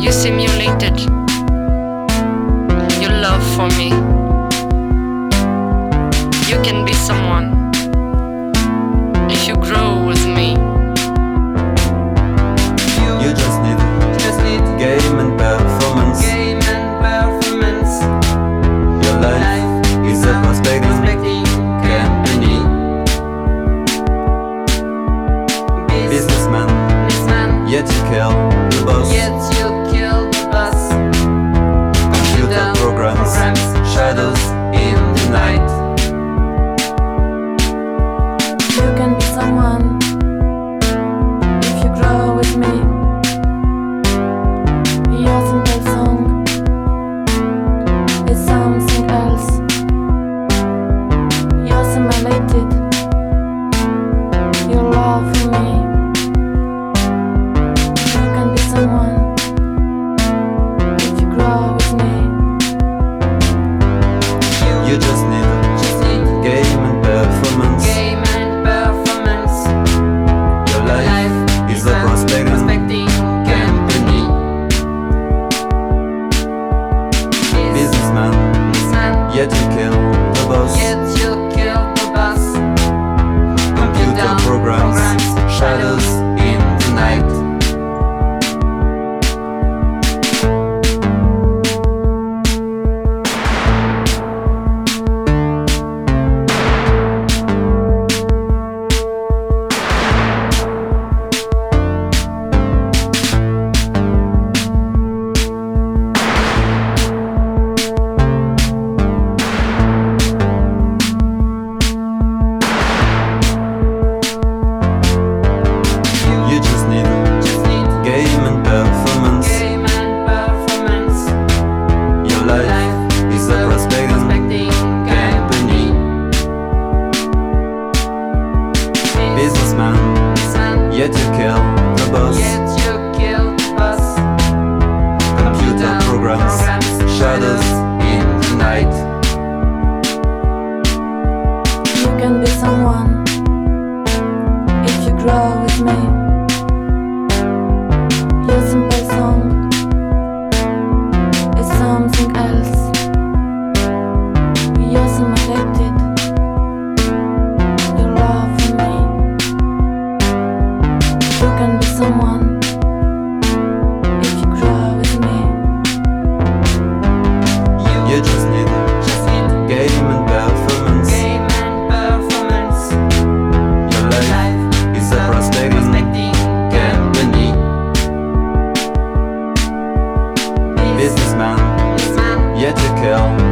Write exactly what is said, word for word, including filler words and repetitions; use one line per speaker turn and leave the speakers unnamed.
You simulated your love for me. You can be someone if you grow with me.
You just need, just need game and performance.
Game and performance.
Your life is a prospecting company. Businessman,
Businessman,
yet you kill the boss.
yet you kill the boss.
Computer programs, shadows in the night.
You can be someone if you grow with me. Your simple song is something else. You're simulated, your love for me. You can be someone if you grow with me.
You just need,
Just need
game and performance.
game and performance.
Your life
Life
is a prospecting
prospecting company.
businessman,
Businessman,
yet you kill the boss.
yet you kill the boss.
Computer programs, shadows in the night. You just need
Just need
game and performance.
game and performance.
Your life is a prospecting
prospecting
company. Businessman,
Businessman,
yet you kill the boss.
yet you kill the boss.
Computer programs, shadows in the night.
You can be someone if you grow with me. Your simple song is something else. You're simulated, your love for me. You can be someone if you grow with me.
You just need
Just need
game and performance.
game and performance.
Your life
Life
is a prospecting
prospecting
company.
Business
Businessman,
man,
yet you kill